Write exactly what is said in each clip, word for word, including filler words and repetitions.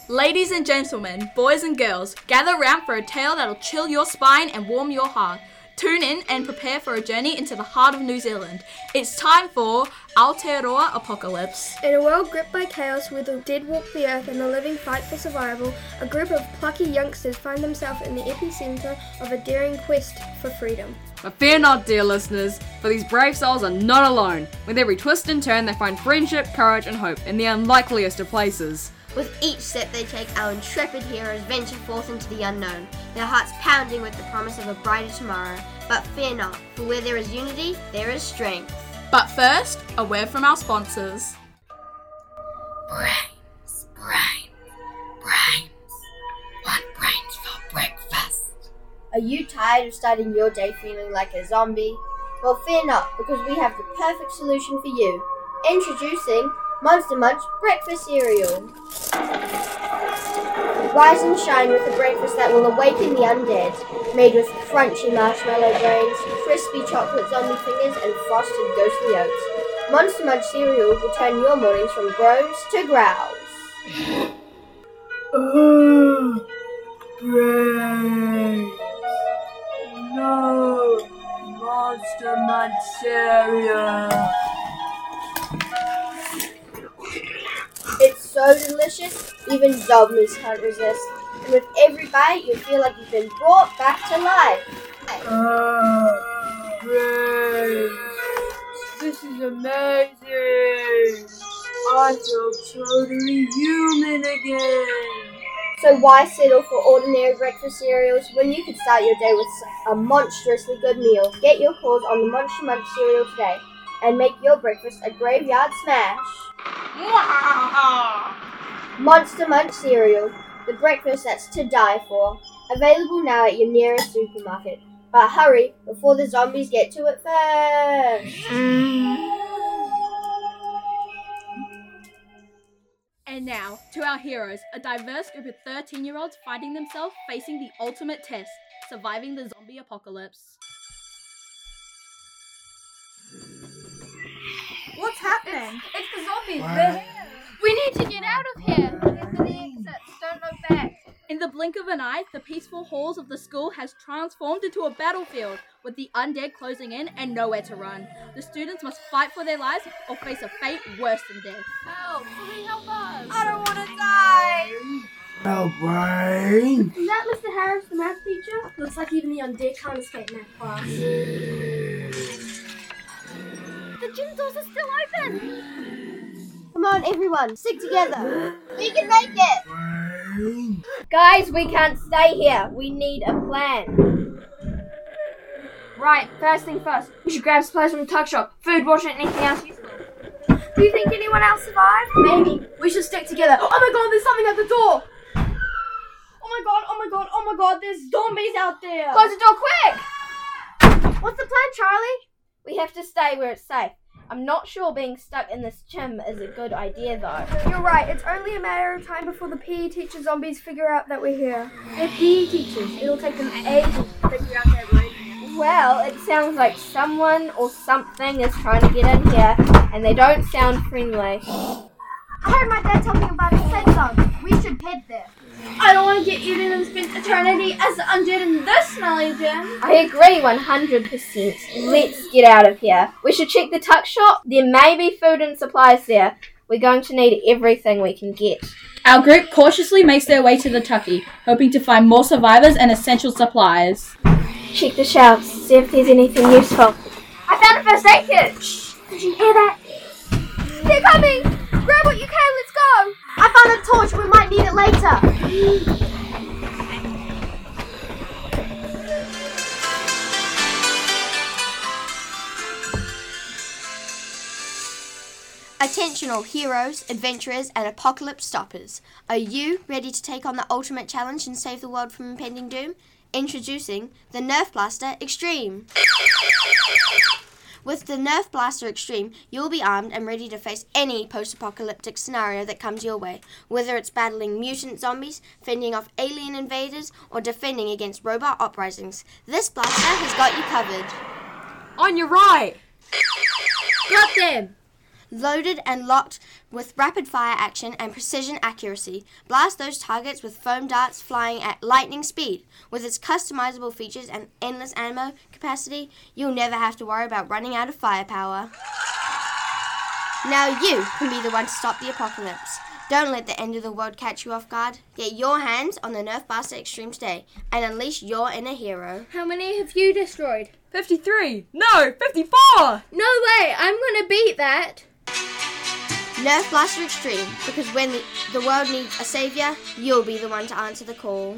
Ladies and gentlemen, boys and girls, gather round for a tale that'll chill your spine and warm your heart. Tune in and prepare for a journey into the heart of New Zealand. It's time for Aotearoa Apocalypse. In a world gripped by chaos where the dead walk the earth and the living fight for survival, a group of plucky youngsters find themselves in the epicenter of a daring quest for freedom. But fear not, dear listeners, for these brave souls are not alone. With every twist and turn, they find friendship, courage, and hope in the unlikeliest of places. With each step they take, our intrepid heroes venture forth into the unknown, their hearts pounding with the promise of a brighter tomorrow. But fear not, for where there is unity, there is strength. But first, a word from our sponsors. Brains, brains, brains. Want brains for breakfast? Are you tired of starting your day feeling like a zombie? Well, fear not, because we have the perfect solution for you. Introducing Monster Munch Breakfast Cereal. Rise and shine with a breakfast that will awaken the undead. Made with crunchy marshmallow brains, crispy chocolate zombie fingers, and frosted ghostly oats. Monster Munch cereal will turn your mornings from groans to growls. Oh, brains. No, Monster Munch cereal. It's so delicious, even zombies can't resist. And with every bite, you feel like you've been brought back to life. Oh, brains. This is amazing. I feel totally human again. So why settle for ordinary breakfast cereals when you could start your day with a monstrously good meal? Get your claws on the Monster Munch cereal today and make your breakfast a graveyard smash. Monster Munch cereal, the breakfast that's to die for. Available now at your nearest supermarket. But hurry, before the zombies get to it first. And now, to our heroes, a diverse group of thirteen-year-olds finding themselves facing the ultimate test, surviving the zombie apocalypse. What's happening? It's, it's the zombies. They're here. We need to get out of here. Get to the exits. Don't look back. In the blink of an eye, the peaceful halls of the school has transformed into a battlefield, with the undead closing in and nowhere to run. The students must fight for their lives or face a fate worse than death. Help! Somebody help us! I don't want to die! Oh, brains. Is that Mister Harris, the math teacher? Looks like even the undead can't escape math class. The gym doors are still open! Come on, everyone, stick together. We can make it! Brains. Guys, we can't stay here. We need a plan. Right, first thing first, we should grab supplies from the tuck shop. Food, water, and anything else useful. Do you think anyone else survived? Maybe. We should stick together. Oh my god, there's something at the door! Oh my god, oh my god, oh my god, there's zombies out there! Close the door quick! What's the plan, Charlie? We have to stay where it's safe. I'm not sure being stuck in this gym is a good idea, though. You're right, it's only a matter of time before the P E teacher zombies figure out that we're here. They're P E teachers. It'll take them ages to figure out that right. Well, it sounds like someone or something is trying to get in here, and they don't sound friendly. I heard my dad tell me about a safe zone. We should head there. I don't want to get eaten and spend eternity as the undead in this smelly gym. I agree one hundred percent. Let's get out of here. We should check the tuck shop. There may be food and supplies there. We're going to need everything we can get. Our group cautiously makes their way to the tucky, hoping to find more survivors and essential supplies. Check the shelves, see if there's anything useful. I found a first aid kit. Shh, did you hear that? They're coming. Grab what you can, let's go. I found a torch, we might need it later. Attention all heroes, adventurers, and apocalypse stoppers. Are you ready to take on the ultimate challenge and save the world from impending doom? Introducing the Nerf Blaster Extreme. With the Nerf Blaster Extreme, you'll be armed and ready to face any post-apocalyptic scenario that comes your way, whether it's battling mutant zombies, fending off alien invaders, or defending against robot uprisings. This blaster has got you covered. On your right! Got them! loaded and locked with rapid fire action and precision accuracy. Blast those targets with foam darts flying at lightning speed. With its customizable features and endless ammo capacity, you'll never have to worry about running out of firepower. Now you can be the one to stop the apocalypse. Don't let the end of the world catch you off guard. Get your hands on the Nerf Blaster Extreme today and unleash your inner hero. How many have you destroyed? fifty-three! No, fifty-four! No way! I'm gonna beat that! Nerf Blaster Extreme, because when the, the world needs a savior, you'll be the one to answer the call.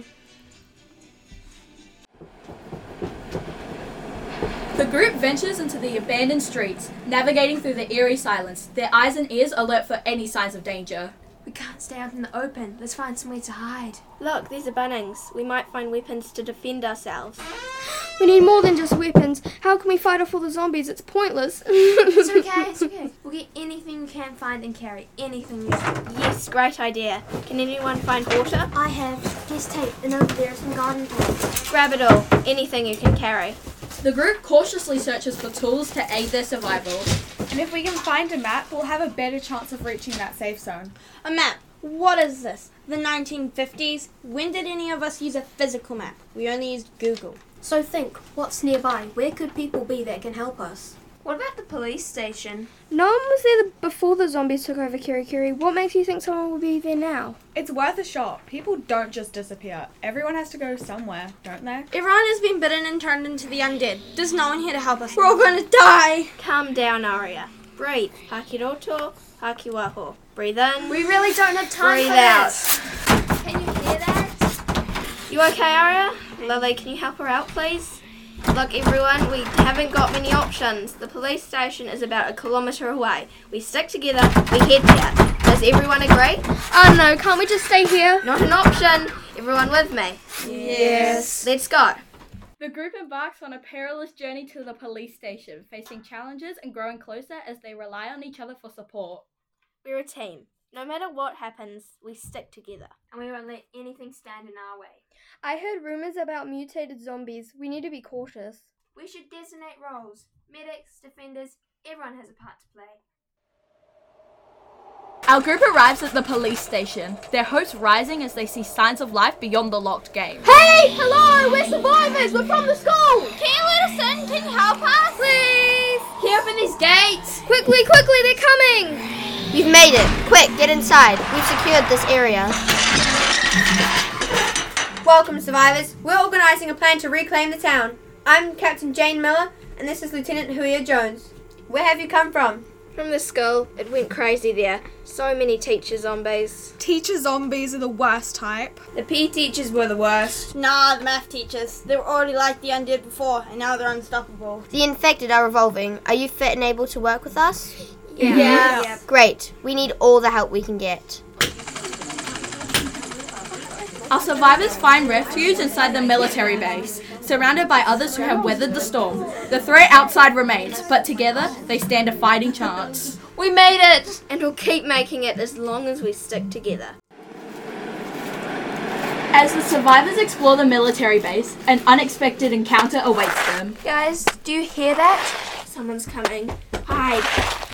The group ventures into the abandoned streets, navigating through the eerie silence, their eyes and ears alert for any signs of danger. We can't stay out in the open. Let's find somewhere to hide. Look, these are Bunnings. We might find weapons to defend ourselves. We need more than just weapons. How can we fight off all the zombies? It's pointless. It's okay, it's okay. We'll get anything we can find and carry. Anything useful. Yes, great idea. Can anyone find water? I have. Here's tape, and over there are some garden tools. Grab it all. Anything you can carry. The group cautiously searches for tools to aid their survival. And if we can find a map, we'll have a better chance of reaching that safe zone. A map? What is this? The nineteen fifties? When did any of us use a physical map? We only used Google. So think, what's nearby? Where could people be that can help us? What about the police station? No one was there before the zombies took over Kirikiri. What makes you think someone will be there now? It's worth a shot. People don't just disappear. Everyone has to go somewhere, don't they? Everyone has been bitten and turned into the undead. There's no one here to help us. We're all gonna die! Calm down, Aria. Breathe. Hakiroto, hakiwaho. Breathe in. We really don't have time Breathe for out. this. Can you hear that? You okay, Aria? Lily, can you help her out, please? Look, everyone, we haven't got many options. The police station is about a kilometre away. We stick together, we head there. Does everyone agree? Oh no, can't we just stay here? Not an option. Everyone with me? Yes. Let's go. The group embarks on a perilous journey to the police station, facing challenges and growing closer as they rely on each other for support. We're a team. No matter what happens, we stick together. And we won't let anything stand in our way. I heard rumours about mutated zombies. We need to be cautious. We should designate roles. Medics, defenders, everyone has a part to play. Our group arrives at the police station, their hopes rising as they see signs of life beyond the locked gate. Hey! Hello! We're survivors! We're from the school! Can you let us in? Can you help us? Please! Can you open these gates? Quickly, quickly, they're coming! You've made it. Quick, get inside. We've secured this area. Welcome, survivors. We're organising a plan to reclaim the town. I'm Captain Jane Miller, and this is Lieutenant Huia Jones. Where have you come from? From the school. It went crazy there. So many teacher zombies. Teacher zombies are the worst type. The P E teachers were the worst. Nah, the math teachers. They were already like the undead before, and now they're unstoppable. The infected are revolving. Are you fit and able to work with us? Yeah. Yeah. yeah. Great. We need all the help we can get. Our survivors find refuge inside the military base, surrounded by others who have weathered the storm. The threat outside remains, but together they stand a fighting chance. We made it! And we'll keep making it as long as we stick together. As the survivors explore the military base, an unexpected encounter awaits them. Guys, do you hear that? Someone's coming. Hide.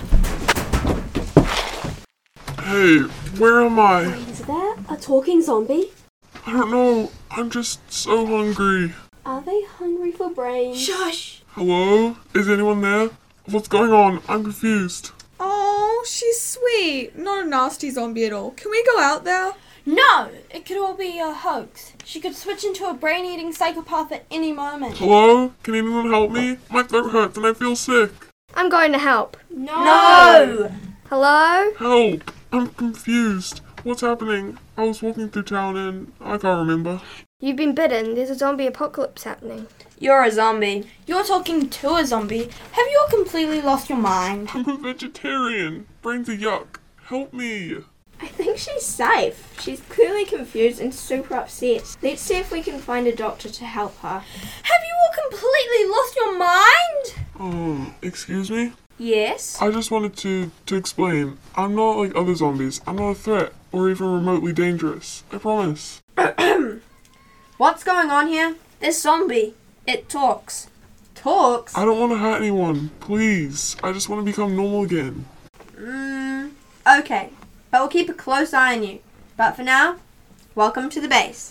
Hey, where am I? Is that a talking zombie? I don't know. I'm just so hungry. Are they hungry for brains? Shush! Hello? Is anyone there? What's going on? I'm confused. Oh, she's sweet. Not a nasty zombie at all. Can we go out there? No! It could all be a hoax. She could switch into a brain-eating psychopath at any moment. Hello? Can anyone help me? My throat hurts and I feel sick. I'm going to help. No! No! Hello? Help! I'm confused. What's happening? I was walking through town and I can't remember. You've been bitten. There's a zombie apocalypse happening. You're a zombie. You're talking to a zombie. Have you all completely lost your mind? I'm a vegetarian. Brains are yuck. Help me. I think she's safe. She's clearly confused and super upset. Let's see if we can find a doctor to help her. Have you all completely lost your mind? Um, excuse me? Yes? I just wanted to, to explain. I'm not like other zombies. I'm not a threat or even remotely dangerous. I promise. What's going on here? This zombie. It talks. Talks? I don't want to hurt anyone. Please. I just want to become normal again. Mm, okay, but we'll keep a close eye on you. But for now, welcome to the base.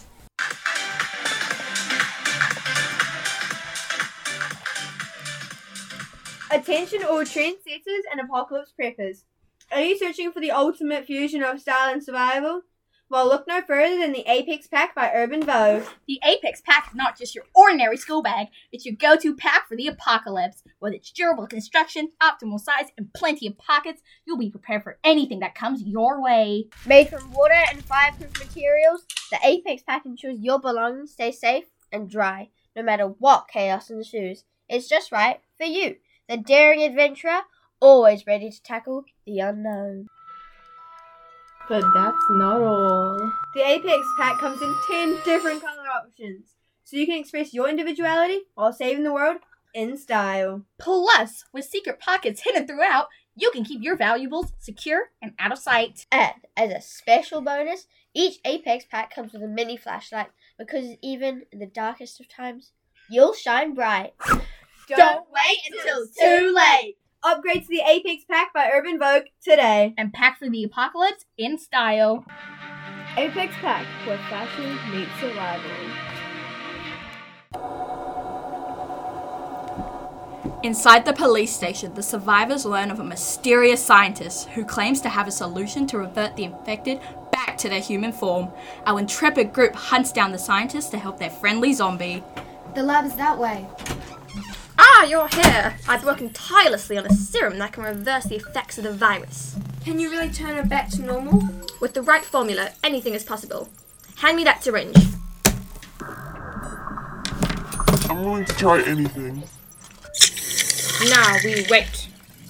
Attention all trendsetters and apocalypse preppers. Are you searching for the ultimate fusion of style and survival? Well, look no further than the Apex Pack by Urban Vogue. The Apex Pack is not just your ordinary school bag, it's your go-to pack for the apocalypse. With its durable construction, optimal size, and plenty of pockets, you'll be prepared for anything that comes your way. Made from water and fireproof materials, the Apex Pack ensures your belongings stay safe and dry, no matter what chaos ensues. It's just right for you, the daring adventurer, always ready to tackle the unknown. But that's not all. The Apex Pack comes in ten different color options, so you can express your individuality while saving the world in style. Plus, with secret pockets hidden throughout, you can keep your valuables secure and out of sight. And as a special bonus, each Apex Pack comes with a mini flashlight, because even in the darkest of times, you'll shine bright. Don't, Don't wait until it's too late. Upgrade to the Apex Pack by Urban Vogue today. And pack for the apocalypse in style. Apex Pack, where fashion meets survival. Inside the police station, the survivors learn of a mysterious scientist who claims to have a solution to revert the infected back to their human form. Our intrepid group hunts down the scientist to help their friendly zombie. The lab is that way. Ah, you're here! I've been working tirelessly on a serum that can reverse the effects of the virus. Can you really turn it back to normal? With the right formula, anything is possible. Hand me that syringe. I'm willing to try anything. Now we wait.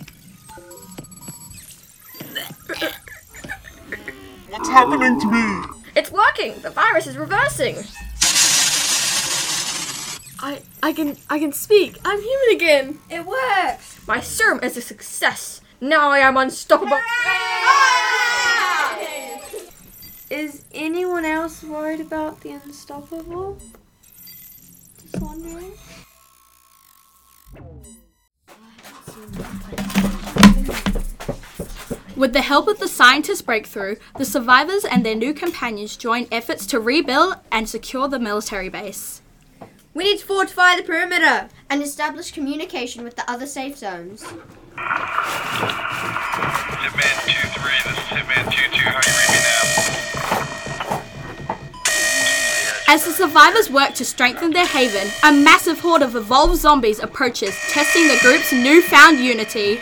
What's happening to me? It's working! The virus is reversing! I I can I can speak. I'm human again. It works. My serum is a success. Now I am unstoppable. Is anyone else worried about the unstoppable? Just wondering. With the help of the scientist breakthrough, the survivors and their new companions join efforts to rebuild and secure the military base. We need to fortify the perimeter and establish communication with the other safe zones. Hitman two three, this is Hitman two two, how are you reading me now? As the survivors work to strengthen their haven, a massive horde of evolved zombies approaches, testing the group's newfound unity.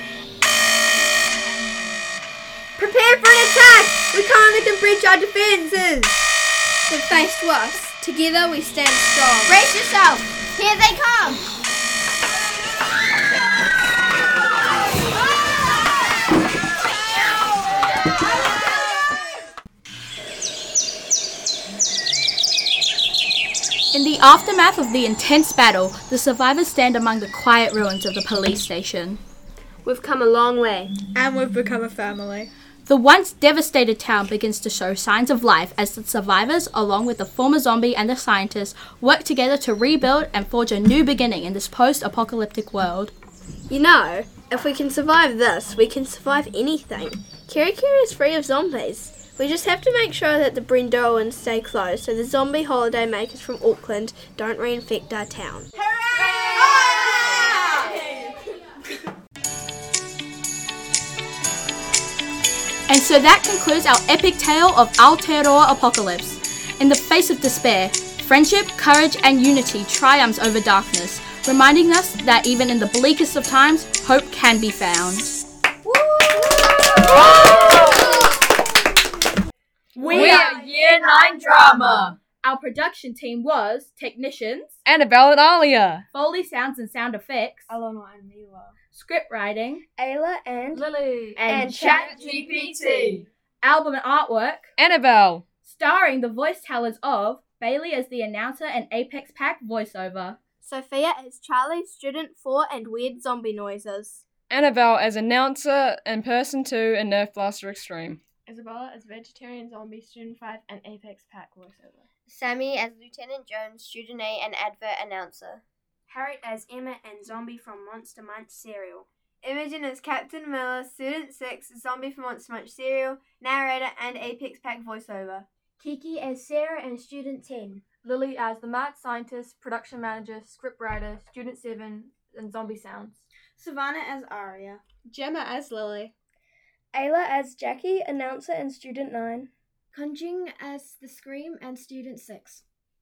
Prepare for an attack! We can't let them breach our defenses! They're faced to us. Together we stand strong. Brace yourself! Here they come! In the aftermath of the intense battle, the survivors stand among the quiet ruins of the police station. We've come a long way. And we've become a family. The once devastated town begins to show signs of life as the survivors, along with the former zombie and the scientist, work together to rebuild and forge a new beginning in this post-apocalyptic world. You know, if we can survive this, we can survive anything. Kirikiri is free of zombies. We just have to make sure that the Brendoans stay closed so the zombie holiday makers from Auckland don't reinfect our town. And so that concludes our epic tale of Aotearoa Apocalypse. In the face of despair, friendship, courage, and unity triumphs over darkness, reminding us that even in the bleakest of times, hope can be found. We are Year nine Drama. Our production team was technicians Annabelle and Alia, Foley sounds and sound effects, Alona and Mila, script writing, Ayla and Lily, and, and ChatGPT, album and artwork, Annabelle, starring the voice talents of Bailey as the announcer and Apex Pack voiceover, Sophia as Charlie, Student four, and Weird Zombie Noises, Annabelle as announcer and Person two and Nerf Blaster Extreme, Isabella as Vegetarian Zombie, Student five, and Apex Pack voiceover, Sammy as Lieutenant Jones, Student A and Advert Announcer, Harriet as Emma and Zombie from Monster Munch Cereal, Imogen as Captain Miller, Student six, Zombie from Monster Munch Serial, narrator and Apex Pack voiceover. Kiki as Sarah and Student ten. Lily as the mad scientist, production manager, scriptwriter, Student seven, and Zombie Sounds. Savannah as Aria. Gemma as Lily. Ayla as Jackie, announcer and Student nine. Kunjing as The Scream and Student six.